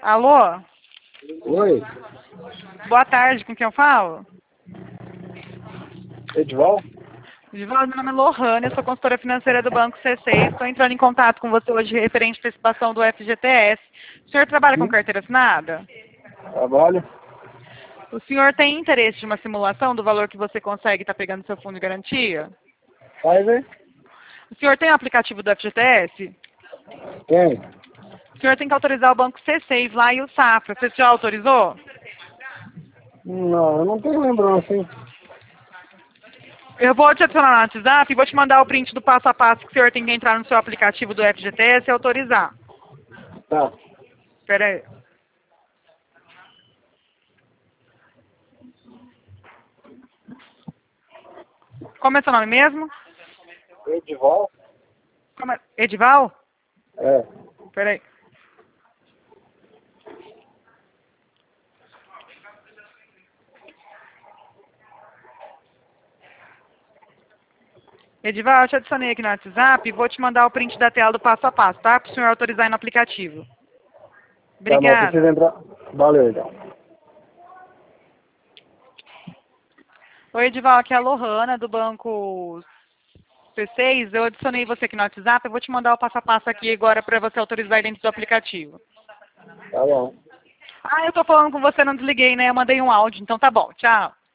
Alô? Oi, Boa tarde, com quem eu falo? Edival? Edivaldo, meu nome é Lohane, eu sou consultora financeira do Banco C6. Estou entrando em contato com você hoje referente à antecipação do FGTS. O senhor trabalha com carteira assinada? Trabalho? O senhor tem interesse de uma simulação do valor que você consegue estar pegando no seu fundo de garantia? Faz aí? O senhor tem o aplicativo do FGTS? Tem. O senhor tem que autorizar o Banco C6 lá e o Safra. Você já autorizou? Não, eu não tenho lembrança, hein? Eu vou te adicionar no WhatsApp e vou te mandar o print do passo a passo que o senhor tem que entrar no seu aplicativo do FGTS e autorizar. Tá. Espera aí. Como é seu nome mesmo? Edival? Edival? É. Espera aí. Edival, eu te adicionei aqui no WhatsApp e vou te mandar o print da tela do passo a passo, tá? Para o senhor autorizar aí no aplicativo. Tá, mas Obrigada. precisa entrar. Valeu, então. Oi, Edival, aqui é a Lohana, do Banco C6. Eu adicionei você aqui no WhatsApp, eu vou te mandar o passo a passo aqui agora para você autorizar dentro do aplicativo. Tá bom. Ah, eu tô falando com você, não desliguei, né? Eu mandei um áudio, então tá bom. Tchau.